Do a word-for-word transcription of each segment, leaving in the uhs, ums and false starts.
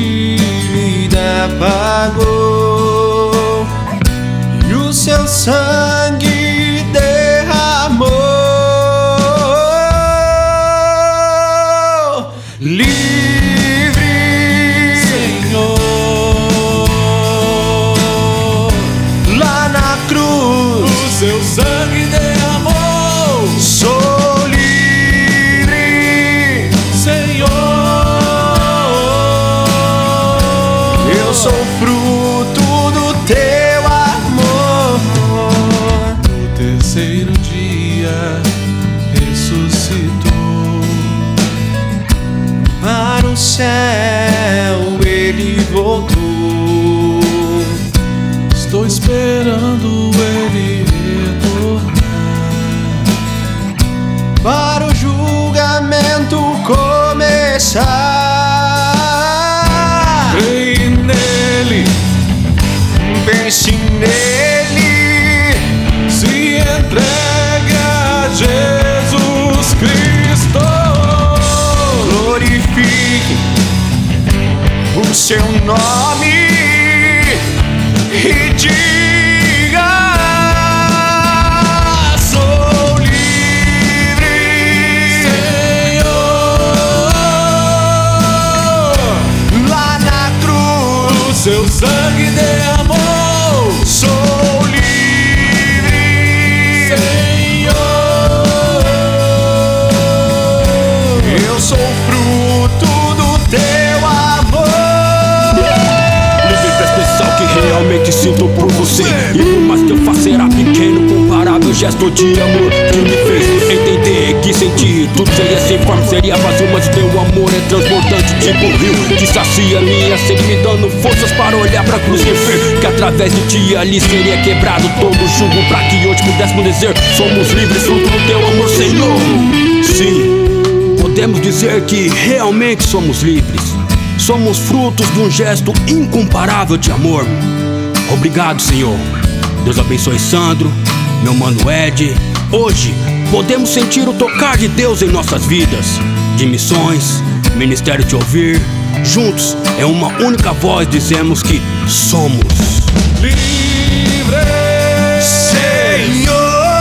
dívida pagou e o seu sangue derramou. Livre, Senhor, lá na cruz o seu sangue derramou. Sou livre, Senhor, eu sou fruto do teu amor. no terceiro dia ressuscitou. Para o céu ele voltou. Estou esperando ele retornar Para o julgamento começar. Creia nele, Pense nele, se entregue a Jesus Cristo. glorifique o seu nome e diga: sou livre, Senhor, lá na cruz o seu sangue derramou. sou livre, Senhor, eu sou fruto do teu amor. Livre especial que realmente sinto por você. E por mais que eu faça será pequeno, comparável gesto de amor que me fez entender que sentir tudo seria sem forma, seria vazio, mas o teu amor é transbordante tipo rio, que sacia minha sede, me dando forças para olhar pra cruz e ver que através de ti ali seria quebrado todo o jugo, pra que hoje pudéssemos dizer: somos livres, fruto do teu amor, Senhor. Sim, podemos dizer que realmente somos livres. Somos frutos de um gesto incomparável de amor. Obrigado, Senhor. Deus abençoe Sandro, meu mano Ed. Hoje podemos sentir o tocar de Deus em nossas vidas. De missões, ministério de ouvir. Juntos, em uma única voz, dizemos que somos Livre, Senhor,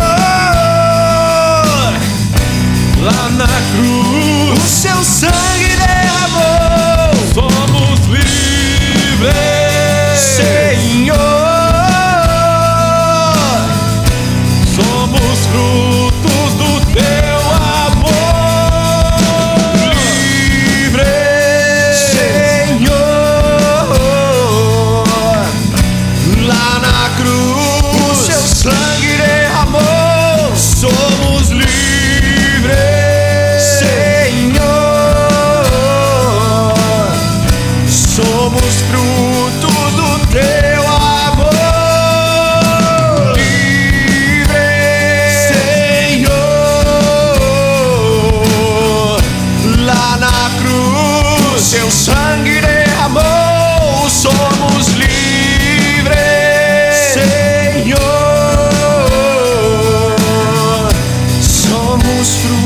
lá na cruz o seu sangue derramou. somos livres. Senhor, Somos frutos do teu amor. livre, Senhor, lá na cruz o seu sangue derramou. Somos livres, Senhor, somos frutos do teu amor. Livre, Senhor, lá na cruz seu sangue derramou. Somos livres, Senhor, somos frutos